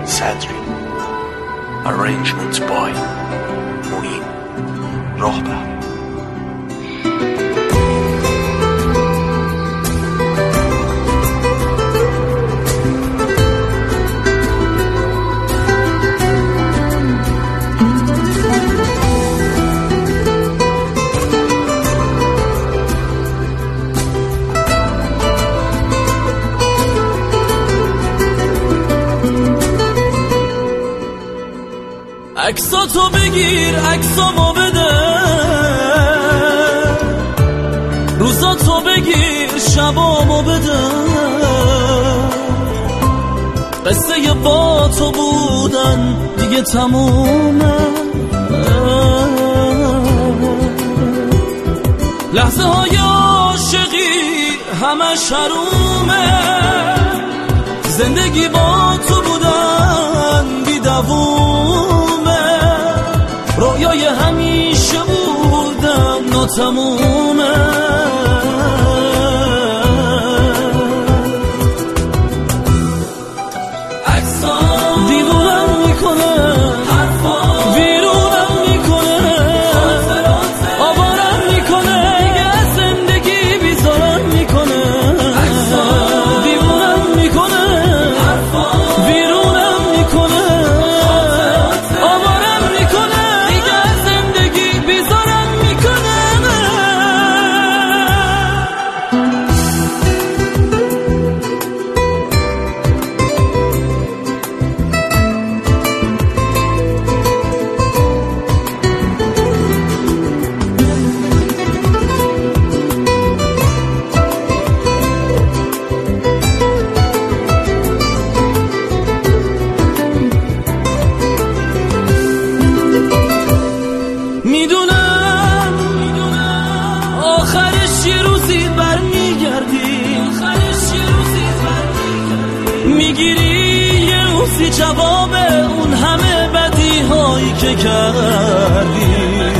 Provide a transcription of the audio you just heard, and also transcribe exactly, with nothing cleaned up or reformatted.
صدری. Arrangement by معین راهبر. عکساتو بگیر عکسامو بده، روزاتو بگیر شبامو بده، قصه با تو بودن دیگه تمومه، لحظه های عاشقی همه شرومه، زندگی با تو بودن بی دوومه، رویای همیشه بودن ناتمومه. عکسام دیوونم میکنه، حرفام ویرونم میکنه، آوارم میکنه، یه زندگی بیزارم میکنه. عکسام دیوونم میکنه، حرفام ویرونم میکنه، آوارم میکنه، میدونم آخرش یه روزی برمیگردی، میگیری یه روزی جواب اون همه بدی هایی که کردی.